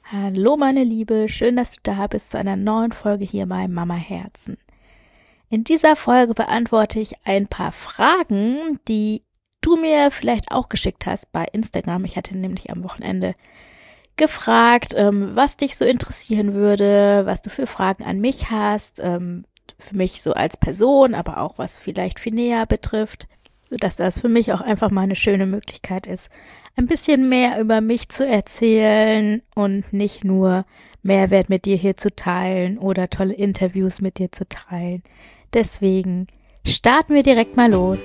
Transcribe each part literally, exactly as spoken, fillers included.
Hallo meine Liebe, schön, dass du da bist zu einer neuen Folge hier bei Mama Herzen. In dieser Folge beantworte ich ein paar Fragen, die du mir vielleicht auch geschickt hast bei Instagram. Ich hatte nämlich am Wochenende gefragt, ähm, was dich so interessieren würde, was du für Fragen an mich hast, ähm, für mich so als Person, aber auch was vielleicht Finea betrifft, sodass das für mich auch einfach mal eine schöne Möglichkeit ist, ein bisschen mehr über mich zu erzählen und nicht nur Mehrwert mit dir hier zu teilen oder tolle Interviews mit dir zu teilen. Deswegen starten wir direkt mal los.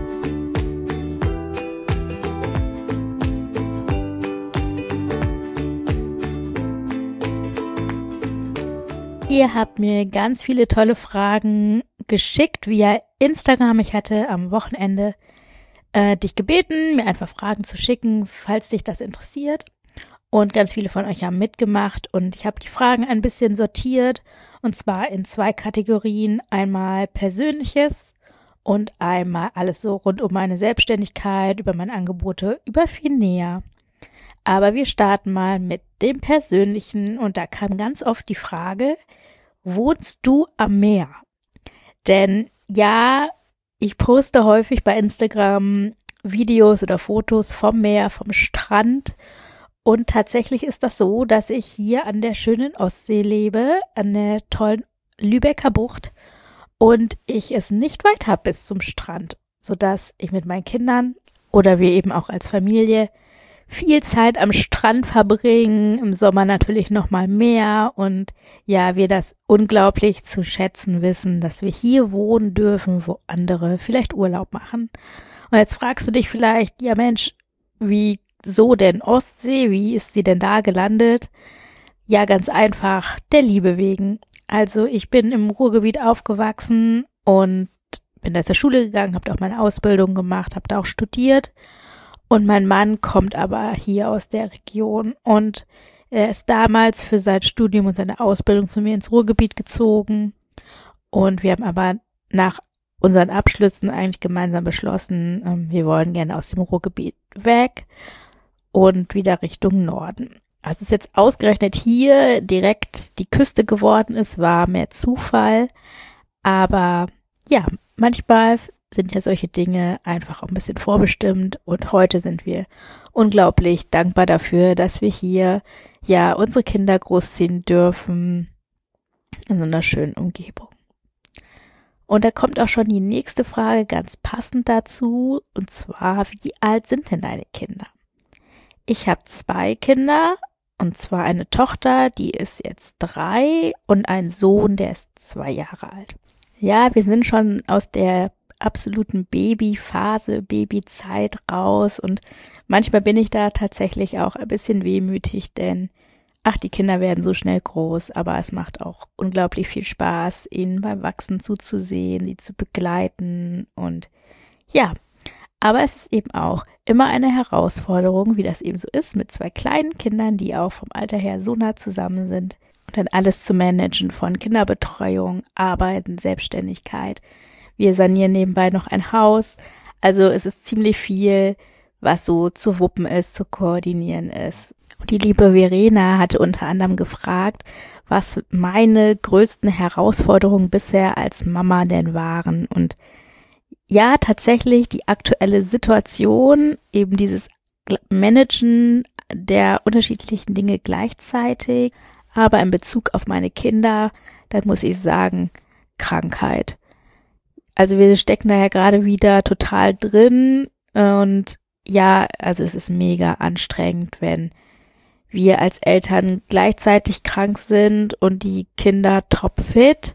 Ihr habt mir ganz viele tolle Fragen geschickt via Instagram. Ich hatte am Wochenende äh, dich gebeten, mir einfach Fragen zu schicken, falls dich das interessiert. Und ganz viele von euch haben mitgemacht und ich habe die Fragen ein bisschen sortiert und zwar in zwei Kategorien. Einmal Persönliches und einmal alles so rund um meine Selbstständigkeit, über meine Angebote, über Finea. Aber wir starten mal mit dem Persönlichen und da kam ganz oft die Frage, wohnst du am Meer? Denn ja, ich poste häufig bei Instagram Videos oder Fotos vom Meer, vom Strand. Und tatsächlich ist das so, dass ich hier an der schönen Ostsee lebe, an der tollen Lübecker Bucht. Und ich es nicht weit habe bis zum Strand, sodass ich mit meinen Kindern oder wir eben auch als Familie viel Zeit am Strand verbringen, im Sommer natürlich noch mal mehr und ja, wir das unglaublich zu schätzen wissen, dass wir hier wohnen dürfen, wo andere vielleicht Urlaub machen. Und jetzt fragst du dich vielleicht, ja Mensch, wieso denn Ostsee? Wie ist sie denn da gelandet? Ja, ganz einfach, der Liebe wegen. Also ich bin im Ruhrgebiet aufgewachsen und bin da zur Schule gegangen, habe da auch meine Ausbildung gemacht, habe da auch studiert. Und mein Mann kommt aber hier aus der Region und er ist damals für sein Studium und seine Ausbildung zu mir ins Ruhrgebiet gezogen. Und wir haben aber nach unseren Abschlüssen eigentlich gemeinsam beschlossen, ähm, wir wollen gerne aus dem Ruhrgebiet weg und wieder Richtung Norden. Was es jetzt ausgerechnet hier direkt die Küste geworden ist, war mehr Zufall. Aber ja, manchmal sind ja solche Dinge einfach auch ein bisschen vorbestimmt und heute sind wir unglaublich dankbar dafür, dass wir hier ja unsere Kinder großziehen dürfen in so einer schönen Umgebung. Und da kommt auch schon die nächste Frage ganz passend dazu und zwar, wie alt sind denn deine Kinder? Ich habe zwei Kinder und zwar eine Tochter, die ist jetzt drei und einen Sohn, der ist zwei Jahre alt. Ja, wir sind schon aus der absoluten Babyphase, Babyzeit raus und manchmal bin ich da tatsächlich auch ein bisschen wehmütig, denn ach, die Kinder werden so schnell groß, aber es macht auch unglaublich viel Spaß, ihnen beim Wachsen zuzusehen, sie zu begleiten und ja, aber es ist eben auch immer eine Herausforderung, wie das eben so ist, mit zwei kleinen Kindern, die auch vom Alter her so nah zusammen sind und dann alles zu managen von Kinderbetreuung, Arbeiten, Selbstständigkeit. Wir sanieren nebenbei noch ein Haus. Also es ist ziemlich viel, was so zu wuppen ist, zu koordinieren ist. Und die liebe Verena hatte unter anderem gefragt, was meine größten Herausforderungen bisher als Mama denn waren. Und ja, tatsächlich die aktuelle Situation, eben dieses Managen der unterschiedlichen Dinge gleichzeitig. Aber in Bezug auf meine Kinder, dann muss ich sagen, Krankheit. Also wir stecken da ja gerade wieder total drin und ja, also es ist mega anstrengend, wenn wir als Eltern gleichzeitig krank sind und die Kinder topfit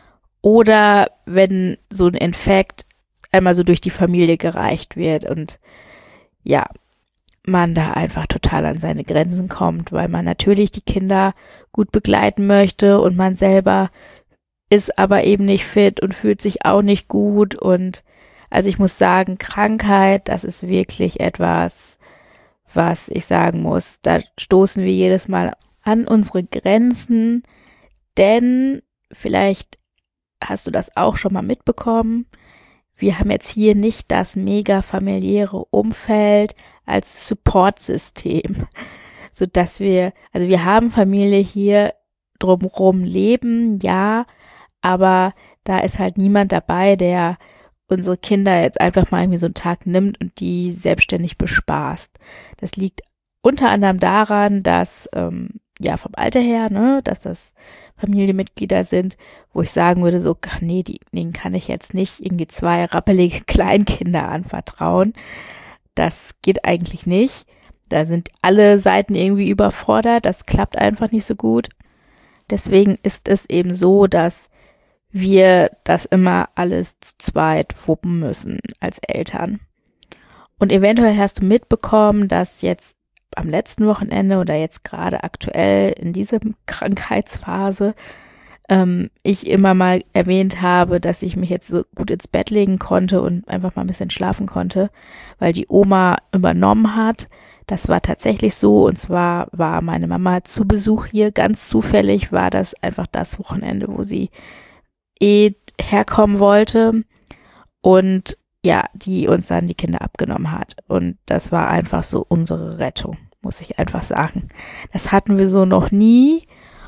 oder wenn so ein Infekt einmal so durch die Familie gereicht wird und ja, man da einfach total an seine Grenzen kommt, weil man natürlich die Kinder gut begleiten möchte und man selber ist aber eben nicht fit und fühlt sich auch nicht gut und also ich muss sagen, Krankheit, das ist wirklich etwas, was ich sagen muss, da stoßen wir jedes Mal an unsere Grenzen, denn vielleicht hast du das auch schon mal mitbekommen, wir haben jetzt hier nicht das mega familiäre Umfeld als Supportsystem, sodass wir, also wir haben Familie hier drumherum leben, ja, aber da ist halt niemand dabei, der unsere Kinder jetzt einfach mal irgendwie so einen Tag nimmt und die selbstständig bespaßt. Das liegt unter anderem daran, dass, ähm, ja, vom Alter her, ne, dass das Familienmitglieder sind, wo ich sagen würde, so, ach nee, die, denen kann ich jetzt nicht irgendwie zwei rappelige Kleinkinder anvertrauen. Das geht eigentlich nicht. Da sind alle Seiten irgendwie überfordert. Das klappt einfach nicht so gut. Deswegen ist es eben so, dass wir das immer alles zu zweit wuppen müssen als Eltern. Und eventuell hast du mitbekommen, dass jetzt am letzten Wochenende oder jetzt gerade aktuell in dieser Krankheitsphase ähm, ich immer mal erwähnt habe, dass ich mich jetzt so gut ins Bett legen konnte und einfach mal ein bisschen schlafen konnte, weil die Oma übernommen hat. Das war tatsächlich so, und zwar war meine Mama zu Besuch hier. Ganz zufällig war das einfach das Wochenende, wo sie eh herkommen wollte und ja, die uns dann die Kinder abgenommen hat. Und das war einfach so unsere Rettung, muss ich einfach sagen. Das hatten wir so noch nie.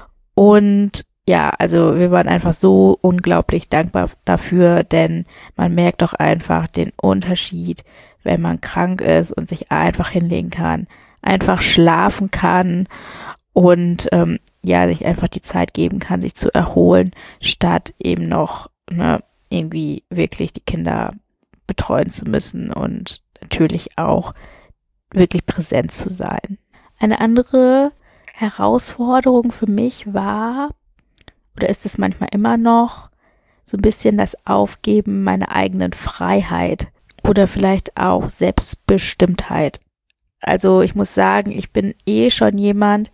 Und ja, also wir waren einfach so unglaublich dankbar dafür, denn man merkt doch einfach den Unterschied, wenn man krank ist und sich einfach hinlegen kann, einfach schlafen kann und ähm, ja, sich einfach die Zeit geben kann, sich zu erholen, statt eben noch ne, irgendwie wirklich die Kinder betreuen zu müssen und natürlich auch wirklich präsent zu sein. Eine andere Herausforderung für mich war, oder ist es manchmal immer noch, so ein bisschen das Aufgeben meiner eigenen Freiheit oder vielleicht auch Selbstbestimmtheit. Also ich muss sagen, ich bin eh schon jemand,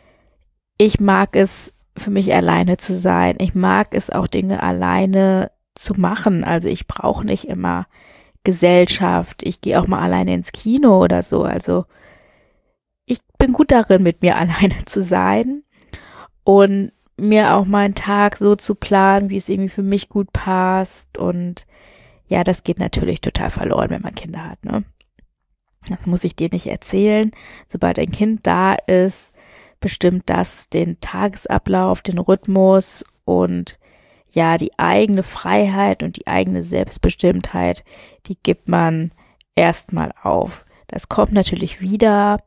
ich mag es, für mich alleine zu sein. Ich mag es auch, Dinge alleine zu machen. Also ich brauche nicht immer Gesellschaft. Ich gehe auch mal alleine ins Kino oder so. Also ich bin gut darin, mit mir alleine zu sein und mir auch meinen Tag so zu planen, wie es irgendwie für mich gut passt. Und ja, das geht natürlich total verloren, wenn man Kinder hat, ne? Das muss ich dir nicht erzählen. Sobald ein Kind da ist, bestimmt das den Tagesablauf, den Rhythmus und ja, die eigene Freiheit und die eigene Selbstbestimmtheit, die gibt man erstmal auf. Das kommt natürlich wieder,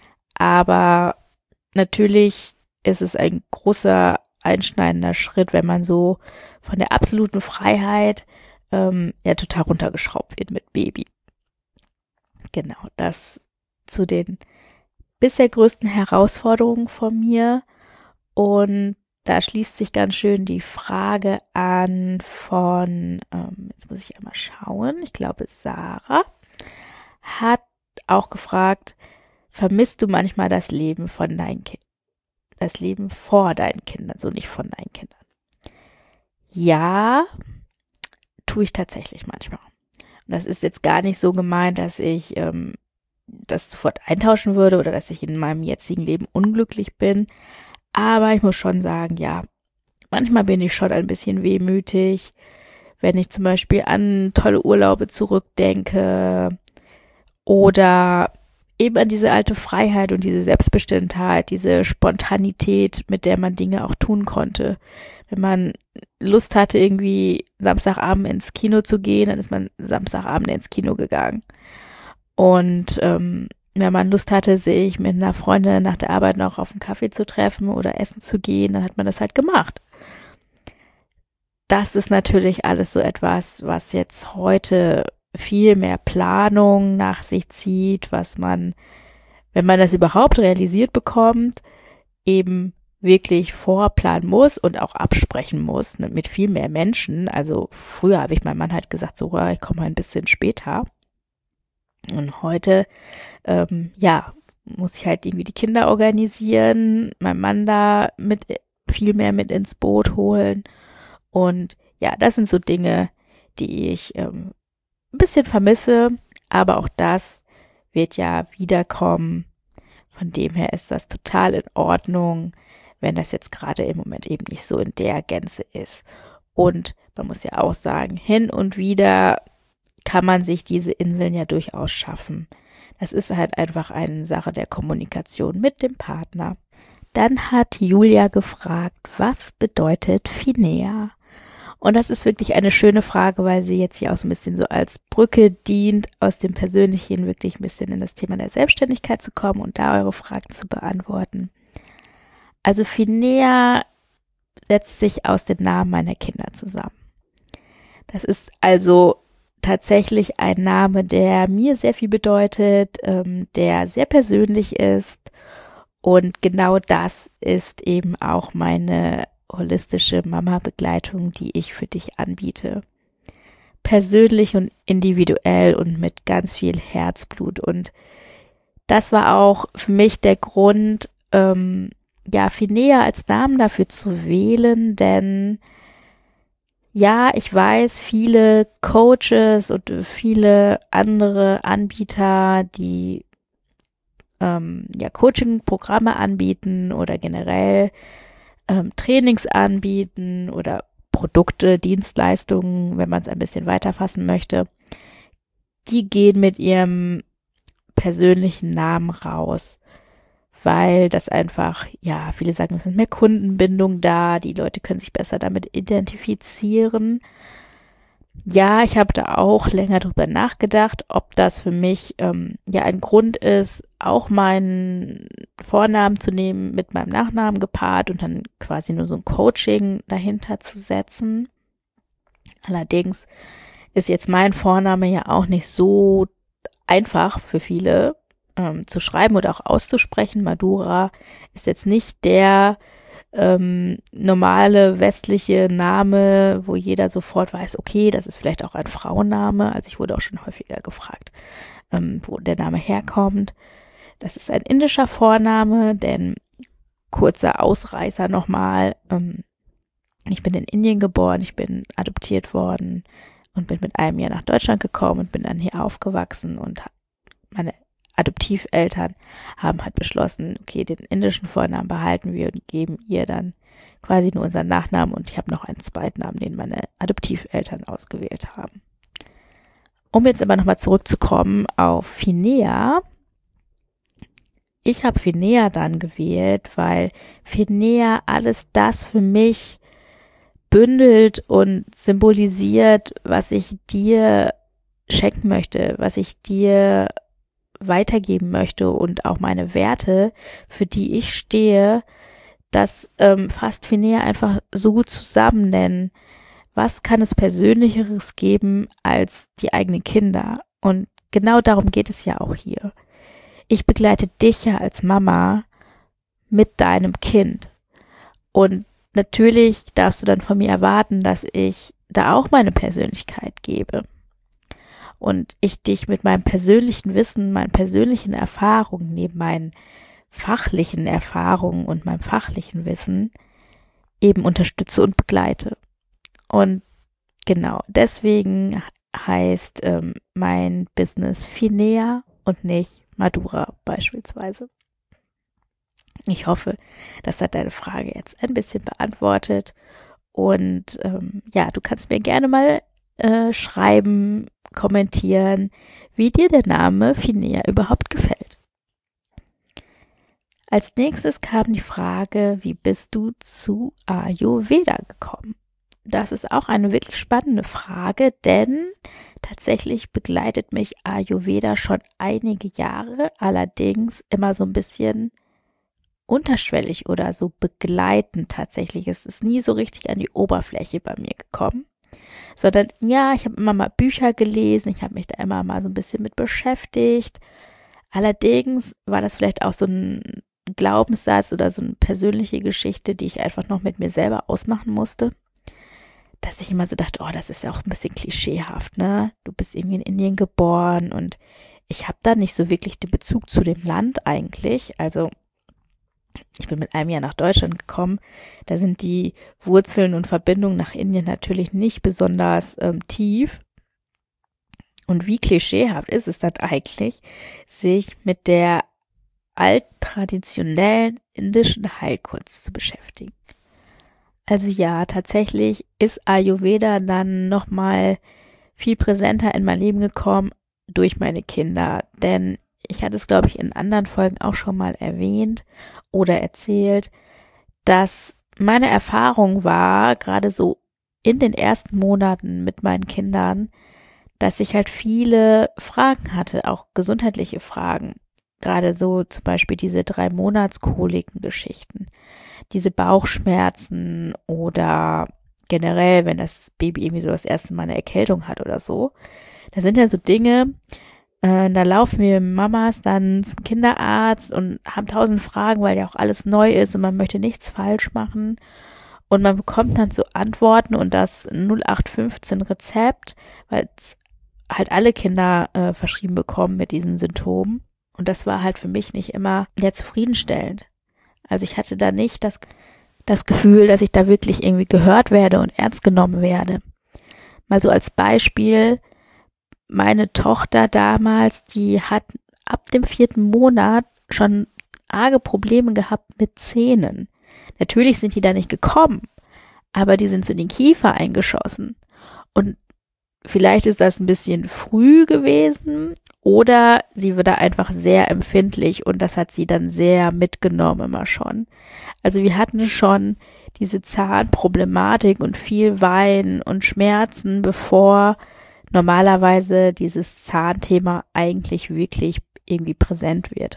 aber natürlich ist es ein großer einschneidender Schritt, wenn man so von der absoluten Freiheit ähm, ja total runtergeschraubt wird mit Baby. Genau, das zu den bisher größten Herausforderungen von mir. Und da schließt sich ganz schön die Frage an von, ähm, jetzt muss ich einmal schauen, ich glaube Sarah hat auch gefragt, vermisst du manchmal das Leben von deinen Kindern? Das Leben vor deinen Kindern, so nicht von deinen Kindern. Ja, tue ich tatsächlich manchmal. Und das ist jetzt gar nicht so gemeint, dass ich ähm, das sofort eintauschen würde oder dass ich in meinem jetzigen Leben unglücklich bin. Aber ich muss schon sagen, ja, manchmal bin ich schon ein bisschen wehmütig, wenn ich zum Beispiel an tolle Urlaube zurückdenke oder eben an diese alte Freiheit und diese Selbstbestimmtheit, diese Spontanität, mit der man Dinge auch tun konnte. Wenn man Lust hatte, irgendwie Samstagabend ins Kino zu gehen, dann ist man Samstagabend ins Kino gegangen. Und ähm, wenn man Lust hatte, sich mit einer Freundin nach der Arbeit noch auf einen Kaffee zu treffen oder essen zu gehen, dann hat man das halt gemacht. Das ist natürlich alles so etwas, was jetzt heute viel mehr Planung nach sich zieht, was man, wenn man das überhaupt realisiert bekommt, eben wirklich vorplanen muss und auch absprechen muss, ne, mit viel mehr Menschen. Also früher habe ich meinem Mann halt gesagt, so, ich komme mal ein bisschen später. Und heute, ähm, ja, muss ich halt irgendwie die Kinder organisieren, meinen Mann da mit viel mehr mit ins Boot holen. Und ja, das sind so Dinge, die ich ähm, ein bisschen vermisse, aber auch das wird ja wiederkommen. Von dem her ist das total in Ordnung, wenn das jetzt gerade im Moment eben nicht so in der Gänze ist. Und man muss ja auch sagen, hin und wieder kann man sich diese Inseln ja durchaus schaffen. Das ist halt einfach eine Sache der Kommunikation mit dem Partner. Dann hat Julia gefragt, was bedeutet Finea? Und das ist wirklich eine schöne Frage, weil sie jetzt hier auch so ein bisschen so als Brücke dient, aus dem Persönlichen wirklich ein bisschen in das Thema der Selbstständigkeit zu kommen und da eure Fragen zu beantworten. Also Finea setzt sich aus den Namen meiner Kinder zusammen. Das ist also tatsächlich ein Name, der mir sehr viel bedeutet, ähm, der sehr persönlich ist, und genau das ist eben auch meine holistische Mama-Begleitung, die ich für dich anbiete. Persönlich und individuell und mit ganz viel Herzblut. Und das war auch für mich der Grund, ähm, ja, Finea als Namen dafür zu wählen, denn ja, ich weiß, viele Coaches und viele andere Anbieter, die ähm, ja, Coaching-Programme anbieten oder generell ähm, Trainings anbieten oder Produkte, Dienstleistungen, wenn man es ein bisschen weiterfassen möchte, die gehen mit ihrem persönlichen Namen raus, weil das einfach, ja, viele sagen, es sind mehr Kundenbindung da, die Leute können sich besser damit identifizieren. Ja, ich habe da auch länger drüber nachgedacht, ob das für mich ähm, ja ein Grund ist, auch meinen Vornamen zu nehmen, mit meinem Nachnamen gepaart und dann quasi nur so ein Coaching dahinter zu setzen. Allerdings ist jetzt mein Vorname ja auch nicht so einfach für viele ähm, zu schreiben oder auch auszusprechen. Madura ist jetzt nicht der ähm, normale westliche Name, wo jeder sofort weiß, okay, das ist vielleicht auch ein Frauenname. Also ich wurde auch schon häufiger gefragt, ähm, wo der Name herkommt. Das ist ein indischer Vorname, denn kurzer Ausreißer nochmal. Ähm, ich bin in Indien geboren, ich bin adoptiert worden und bin mit einem Jahr nach Deutschland gekommen und bin dann hier aufgewachsen, und meine Adoptiveltern haben halt beschlossen, okay, den indischen Vornamen behalten wir und geben ihr dann quasi nur unseren Nachnamen, und ich habe noch einen Zweitnamen, den meine Adoptiveltern ausgewählt haben. Um jetzt aber nochmal zurückzukommen auf Finea. Ich habe Finea dann gewählt, weil Finea alles das für mich bündelt und symbolisiert, was ich dir schenken möchte, was ich dir weitergeben möchte, und auch meine Werte, für die ich stehe. Das ähm, fasst Finea einfach so gut zusammen, denn was kann es Persönlicheres geben als die eigenen Kinder? Und genau darum geht es ja auch hier. Ich begleite dich ja als Mama mit deinem Kind, und natürlich darfst du dann von mir erwarten, dass ich da auch meine Persönlichkeit gebe und ich dich mit meinem persönlichen Wissen, meinen persönlichen Erfahrungen, neben meinen fachlichen Erfahrungen und meinem fachlichen Wissen eben unterstütze und begleite. Und genau deswegen heißt ähm, mein Business Finea und nicht Madura beispielsweise. Ich hoffe, das hat deine Frage jetzt ein bisschen beantwortet. Und ähm, ja, du kannst mir gerne mal äh, schreiben, kommentieren, wie dir der Name Finea überhaupt gefällt. Als nächstes kam die Frage, wie bist du zu Ayurveda gekommen? Das ist auch eine wirklich spannende Frage, denn tatsächlich begleitet mich Ayurveda schon einige Jahre, allerdings immer so ein bisschen unterschwellig oder so begleitend tatsächlich. Es ist nie so richtig an die Oberfläche bei mir gekommen, sondern ja, ich habe immer mal Bücher gelesen, ich habe mich da immer mal so ein bisschen mit beschäftigt. Allerdings war das vielleicht auch so ein Glaubenssatz oder so eine persönliche Geschichte, die ich einfach noch mit mir selber ausmachen musste, dass ich immer so dachte, oh, das ist ja auch ein bisschen klischeehaft, ne? Du bist irgendwie in Indien geboren, und ich habe da nicht so wirklich den Bezug zu dem Land eigentlich. Also ich bin mit einem Jahr nach Deutschland gekommen. Da sind die Wurzeln und Verbindungen nach Indien natürlich nicht besonders ähm, tief. Und wie klischeehaft ist es dann eigentlich, sich mit der alttraditionellen indischen Heilkunst zu beschäftigen? Also ja, tatsächlich ist Ayurveda dann nochmal viel präsenter in mein Leben gekommen durch meine Kinder, denn ich hatte es, glaube ich, in anderen Folgen auch schon mal erwähnt oder erzählt, dass meine Erfahrung war, gerade so in den ersten Monaten mit meinen Kindern, dass ich halt viele Fragen hatte, auch gesundheitliche Fragen. Gerade so zum Beispiel diese drei Monatskoliken-Geschichten, diese Bauchschmerzen oder generell, wenn das Baby irgendwie so das erste Mal eine Erkältung hat oder so. Das sind ja so Dinge, äh, da laufen wir Mamas dann zum Kinderarzt und haben tausend Fragen, weil ja auch alles neu ist und man möchte nichts falsch machen. Und man bekommt dann so Antworten und das null acht fünfzehn Rezept, weil es halt alle Kinder äh, verschrieben bekommen mit diesen Symptomen. Und das war halt für mich nicht immer ja zufriedenstellend. Also ich hatte da nicht das, das Gefühl, dass ich da wirklich irgendwie gehört werde und ernst genommen werde. Mal so als Beispiel, meine Tochter damals, die hat ab dem vierten Monat schon arge Probleme gehabt mit Zähnen. Natürlich sind die da nicht gekommen, aber die sind zu den Kiefer eingeschossen. Und vielleicht ist das ein bisschen früh gewesen oder sie wird da einfach sehr empfindlich und das hat sie dann sehr mitgenommen immer schon. Also wir hatten schon diese Zahnproblematik und viel Weinen und Schmerzen, bevor normalerweise dieses Zahnthema eigentlich wirklich irgendwie präsent wird.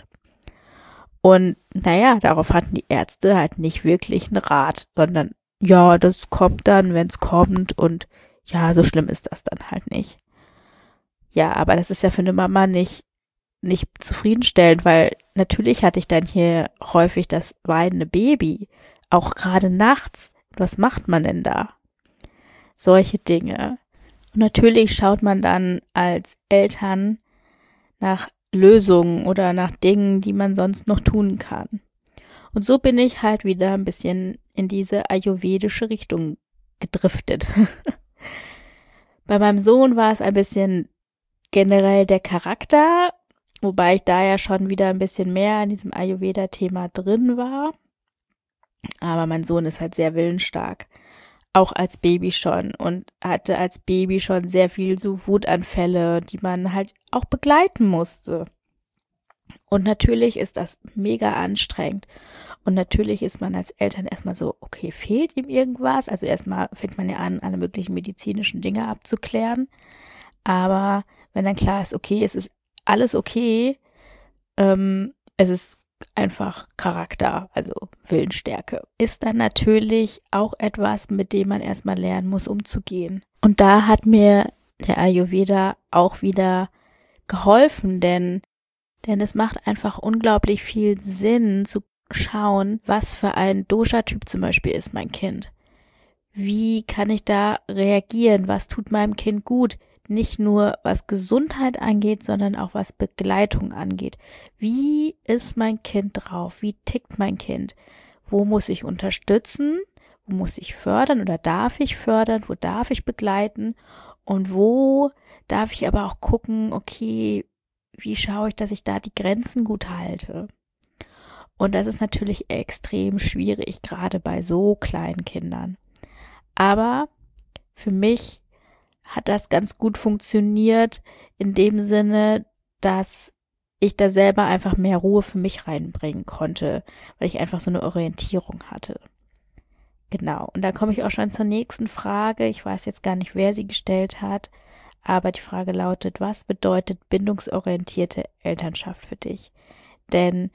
Und naja, darauf hatten die Ärzte halt nicht wirklich einen Rat, sondern ja, das kommt dann, wenn es kommt und ja, so schlimm ist das dann halt nicht. Ja, aber das ist ja für eine Mama nicht, nicht zufriedenstellend, weil natürlich hatte ich dann hier häufig das weinende Baby, auch gerade nachts. Was macht man denn da? Solche Dinge. Und natürlich schaut man dann als Eltern nach Lösungen oder nach Dingen, die man sonst noch tun kann. Und so bin ich halt wieder ein bisschen in diese ayurvedische Richtung gedriftet. Bei meinem Sohn war es ein bisschen generell der Charakter, wobei ich da ja schon wieder ein bisschen mehr in diesem Ayurveda-Thema drin war. Aber mein Sohn ist halt sehr willensstark, auch als Baby schon und hatte als Baby schon sehr viel so Wutanfälle, die man halt auch begleiten musste. Und natürlich ist das mega anstrengend. Und natürlich ist man als Eltern erstmal so, okay, fehlt ihm irgendwas? Also erstmal fängt man ja an, alle möglichen medizinischen Dinge abzuklären. Aber wenn dann klar ist, okay, es ist alles okay, ähm, es ist einfach Charakter, also Willensstärke, ist dann natürlich auch etwas, mit dem man erstmal lernen muss, umzugehen. Und da hat mir der Ayurveda auch wieder geholfen, denn, denn es macht einfach unglaublich viel Sinn zu schauen, was für ein Dosha-Typ zum Beispiel ist mein Kind. Wie kann ich da reagieren? Was tut meinem Kind gut? Nicht nur was Gesundheit angeht, sondern auch was Begleitung angeht. Wie ist mein Kind drauf? Wie tickt mein Kind? Wo muss ich unterstützen? Wo muss ich fördern oder darf ich fördern? Wo darf ich begleiten? Und wo darf ich aber auch gucken, okay, wie schaue ich, dass ich da die Grenzen gut halte? Und das ist natürlich extrem schwierig, gerade bei so kleinen Kindern. Aber für mich hat das ganz gut funktioniert, in dem Sinne, dass ich da selber einfach mehr Ruhe für mich reinbringen konnte, weil ich einfach so eine Orientierung hatte. Genau, und da komme ich auch schon zur nächsten Frage. Ich weiß jetzt gar nicht, wer sie gestellt hat, aber die Frage lautet, was bedeutet bindungsorientierte Elternschaft für dich? Denn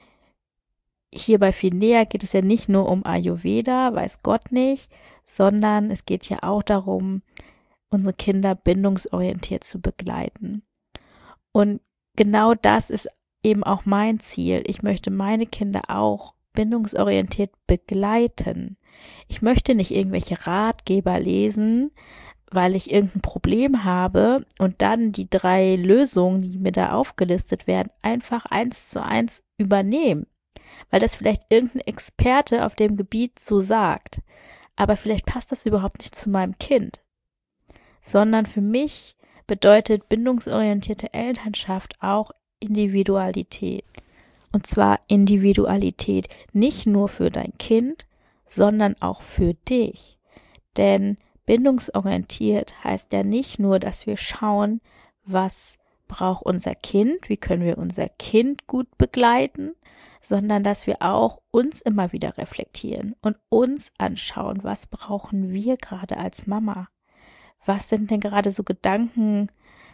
hier bei Finea geht es ja nicht nur um Ayurveda, weiß Gott nicht, sondern es geht ja auch darum, unsere Kinder bindungsorientiert zu begleiten. Und genau das ist eben auch mein Ziel. Ich möchte meine Kinder auch bindungsorientiert begleiten. Ich möchte nicht irgendwelche Ratgeber lesen, weil ich irgendein Problem habe und dann die drei Lösungen, die mir da aufgelistet werden, einfach eins zu eins übernehmen. Weil das vielleicht irgendein Experte auf dem Gebiet so sagt. Aber vielleicht passt das überhaupt nicht zu meinem Kind. Sondern für mich bedeutet bindungsorientierte Elternschaft auch Individualität. Und zwar Individualität nicht nur für dein Kind, sondern auch für dich. Denn bindungsorientiert heißt ja nicht nur, dass wir schauen, was braucht unser Kind, wie können wir unser Kind gut begleiten, sondern dass wir auch uns immer wieder reflektieren und uns anschauen, was brauchen wir gerade als Mama? Was sind denn gerade so Gedanken,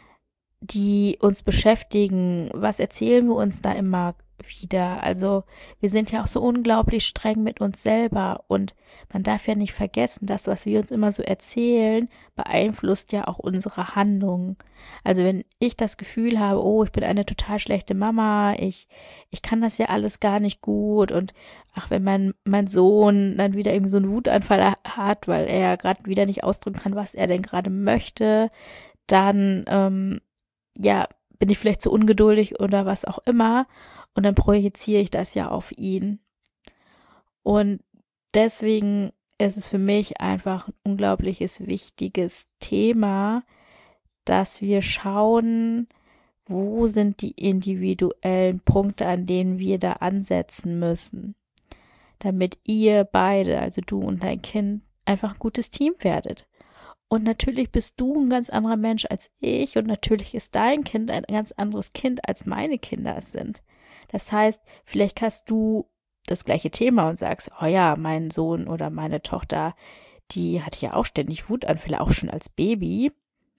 die uns beschäftigen? Was erzählen wir uns da immer wieder? Also wir sind ja auch so unglaublich streng mit uns selber und man darf ja nicht vergessen, das, was wir uns immer so erzählen, beeinflusst ja auch unsere Handlungen. Also wenn ich das Gefühl habe, oh, ich bin eine total schlechte Mama, ich, ich kann das ja alles gar nicht gut und ach, wenn mein, mein Sohn dann wieder irgendwie so einen Wutanfall hat, weil er ja gerade wieder nicht ausdrücken kann, was er denn gerade möchte, dann ähm, ja, bin ich vielleicht zu ungeduldig oder was auch immer und dann projiziere ich das ja auf ihn. Und deswegen ist es für mich einfach ein unglaubliches, wichtiges Thema, dass wir schauen, wo sind die individuellen Punkte, an denen wir da ansetzen müssen, damit ihr beide, also du und dein Kind, einfach ein gutes Team werdet. Und natürlich bist du ein ganz anderer Mensch als ich und natürlich ist dein Kind ein ganz anderes Kind, als meine Kinder es sind. Das heißt, vielleicht hast du das gleiche Thema und sagst, oh ja, mein Sohn oder meine Tochter, die hatte ja auch ständig Wutanfälle, auch schon als Baby.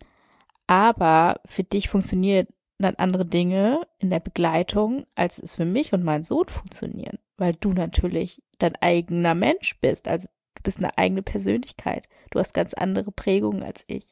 Aber für dich funktionieren dann andere Dinge in der Begleitung, als es für mich und meinen Sohn funktionieren, weil du natürlich dein eigener Mensch bist, also du bist eine eigene Persönlichkeit. Du hast ganz andere Prägungen als ich.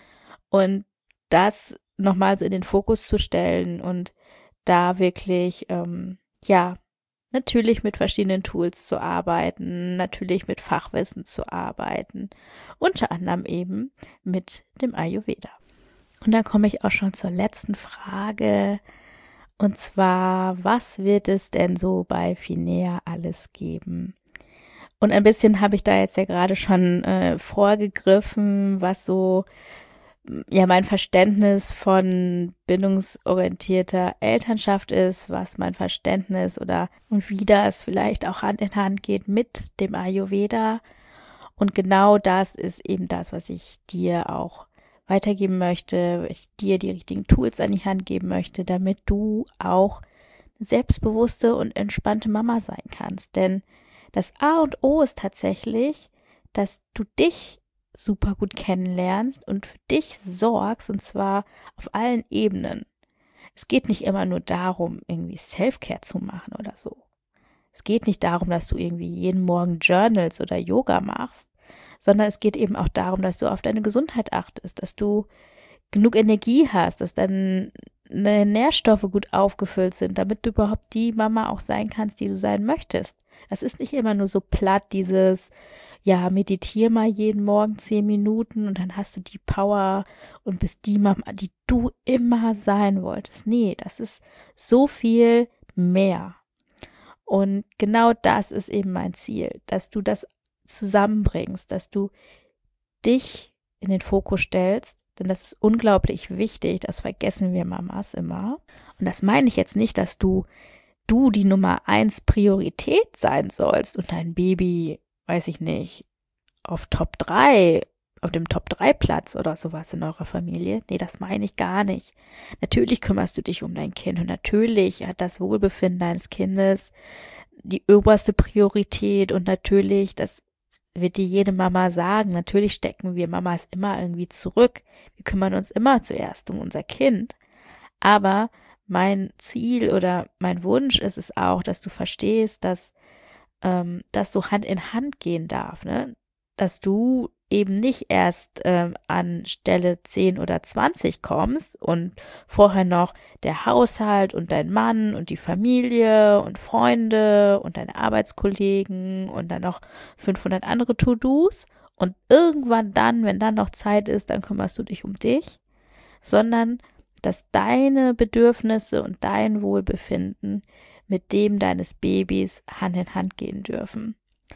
Und das nochmal so in den Fokus zu stellen und da wirklich, ähm, ja, natürlich mit verschiedenen Tools zu arbeiten, natürlich mit Fachwissen zu arbeiten, unter anderem eben mit dem Ayurveda. Und dann komme ich auch schon zur letzten Frage. Und zwar, was wird es denn so bei Finea alles geben? Und ein bisschen habe ich da jetzt ja gerade schon äh, vorgegriffen, was so ja mein Verständnis von bindungsorientierter Elternschaft ist, was mein Verständnis oder und wie das vielleicht auch Hand in Hand geht mit dem Ayurveda. Und genau das ist eben das, was ich dir auch weitergeben möchte, ich dir die richtigen Tools an die Hand geben möchte, damit du auch eine selbstbewusste und entspannte Mama sein kannst. Denn das A und O ist tatsächlich, dass du dich super gut kennenlernst und für dich sorgst, und zwar auf allen Ebenen. Es geht nicht immer nur darum, irgendwie Self-Care zu machen oder so. Es geht nicht darum, dass du irgendwie jeden Morgen Journals oder Yoga machst, sondern es geht eben auch darum, dass du auf deine Gesundheit achtest, dass du genug Energie hast, dass deine Nährstoffe gut aufgefüllt sind, damit du überhaupt die Mama auch sein kannst, die du sein möchtest. Das ist nicht immer nur so platt, dieses, ja, meditier mal jeden Morgen zehn Minuten und dann hast du die Power und bist die Mama, die du immer sein wolltest. Nee, das ist so viel mehr. Und genau das ist eben mein Ziel, dass du das zusammenbringst, dass du dich in den Fokus stellst, denn das ist unglaublich wichtig, das vergessen wir Mamas immer. Und das meine ich jetzt nicht, dass du du die Nummer eins Priorität sein sollst und dein Baby, weiß ich nicht, auf Top drei, auf dem Top drei Platz oder sowas in eurer Familie. Nee, das meine ich gar nicht. Natürlich kümmerst du dich um dein Kind und natürlich hat das Wohlbefinden deines Kindes die oberste Priorität und natürlich, das wird dir jede Mama sagen, natürlich stecken wir Mamas immer irgendwie zurück. Wir kümmern uns immer zuerst um unser Kind. Aber mein Ziel oder mein Wunsch ist es auch, dass du verstehst, dass ähm, das so Hand in Hand gehen darf, ne? Dass du eben nicht erst ähm, an Stelle zehn oder zwanzig kommst und vorher noch der Haushalt und dein Mann und die Familie und Freunde und deine Arbeitskollegen und dann noch fünfhundert andere To-Dos und irgendwann dann, wenn dann noch Zeit ist, dann kümmerst du dich um dich, sondern dass deine Bedürfnisse und dein Wohlbefinden mit dem deines Babys Hand in Hand gehen dürfen.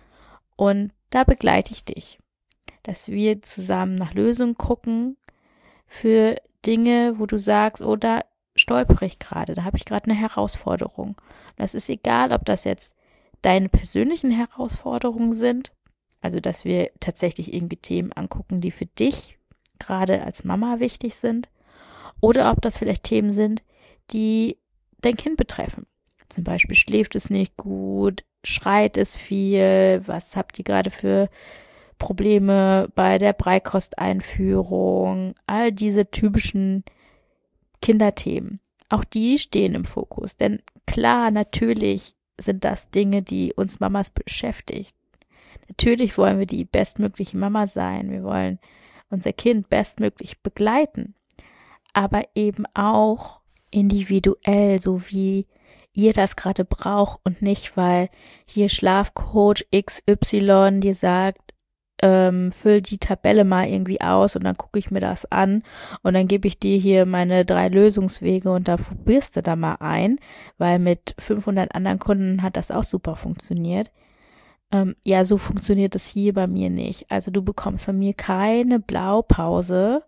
Und da begleite ich dich, dass wir zusammen nach Lösungen gucken für Dinge, wo du sagst, oh, da stolpere ich gerade, da habe ich gerade eine Herausforderung. Das ist egal, ob das jetzt deine persönlichen Herausforderungen sind, also dass wir tatsächlich irgendwie Themen angucken, die für dich gerade als Mama wichtig sind, oder ob das vielleicht Themen sind, die dein Kind betreffen. Zum Beispiel schläft es nicht gut, schreit es viel, was habt ihr gerade für Probleme bei der Beikosteinführung, all diese typischen Kinderthemen. Auch die stehen im Fokus, denn klar, natürlich sind das Dinge, die uns Mamas beschäftigen. Natürlich wollen wir die bestmögliche Mama sein, wir wollen unser Kind bestmöglich begleiten, aber eben auch individuell, so wie ihr das gerade braucht und nicht, weil hier Schlafcoach X Y dir sagt, ähm, füll die Tabelle mal irgendwie aus und dann gucke ich mir das an und dann gebe ich dir hier meine drei Lösungswege und da probierst du da mal ein, weil mit fünfhundert anderen Kunden hat das auch super funktioniert. Ähm, ja, so funktioniert das hier bei mir nicht. Also du bekommst von mir keine Blaupause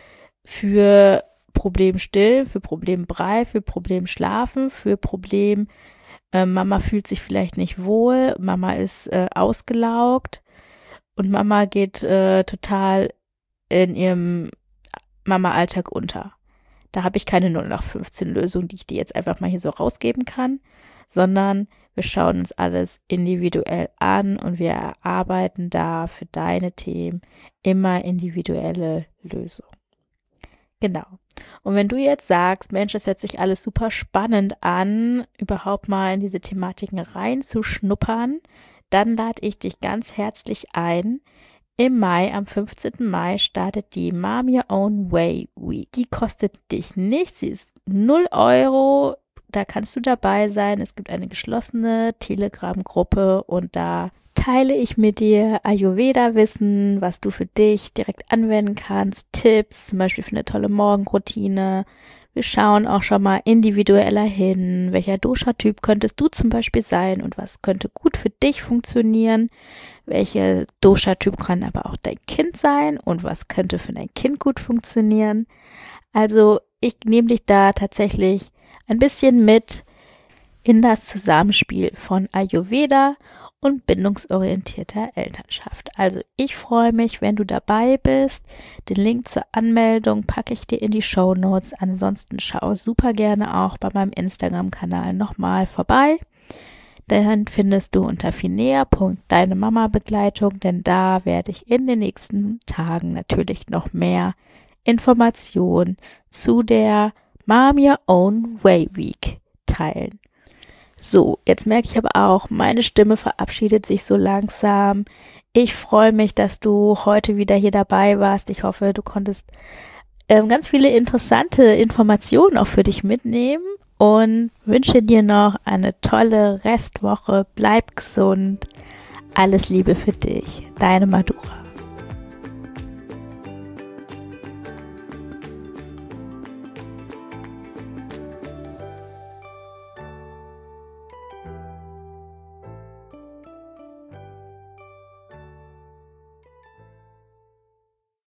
für Problem stillen, für Problem Brei, für Problem Schlafen, für Problem äh, Mama fühlt sich vielleicht nicht wohl, Mama ist äh, ausgelaugt und Mama geht äh, total in ihrem Mama-Alltag unter. Da habe ich keine null acht fünfzehn Lösung, die ich dir jetzt einfach mal hier so rausgeben kann, sondern wir schauen uns alles individuell an und wir erarbeiten da für deine Themen immer individuelle Lösungen. Genau. Und wenn du jetzt sagst, Mensch, das hört sich alles super spannend an, überhaupt mal in diese Thematiken reinzuschnuppern, dann lade ich dich ganz herzlich ein. Im Mai, am fünfzehnten Mai, startet die Mom Your Own Way Week. Die kostet dich nichts, sie ist null Euro. Da kannst du dabei sein. Es gibt eine geschlossene Telegram-Gruppe und da teile ich mit dir Ayurveda-Wissen, was du für dich direkt anwenden kannst, Tipps, zum Beispiel für eine tolle Morgenroutine. Wir schauen auch schon mal individueller hin, welcher Dosha-Typ könntest du zum Beispiel sein und was könnte gut für dich funktionieren, welcher Dosha-Typ kann aber auch dein Kind sein und was könnte für dein Kind gut funktionieren. Also ich nehme dich da tatsächlich ein bisschen mit in das Zusammenspiel von Ayurveda und bindungsorientierter Elternschaft. Also ich freue mich, wenn du dabei bist. Den Link zur Anmeldung packe ich dir in die Shownotes. Ansonsten schau super gerne auch bei meinem Instagram-Kanal nochmal vorbei. Dann findest du unter finea punkt deine Mama Begleitung, denn da werde ich in den nächsten Tagen natürlich noch mehr Informationen zu der Mom Your Own Way Week teilen. So, jetzt merke ich aber auch, meine Stimme verabschiedet sich so langsam. Ich freue mich, dass du heute wieder hier dabei warst. Ich hoffe, du konntest ähm, ganz viele interessante Informationen auch für dich mitnehmen und wünsche dir noch eine tolle Restwoche. Bleib gesund. Alles Liebe für dich. Deine Madura.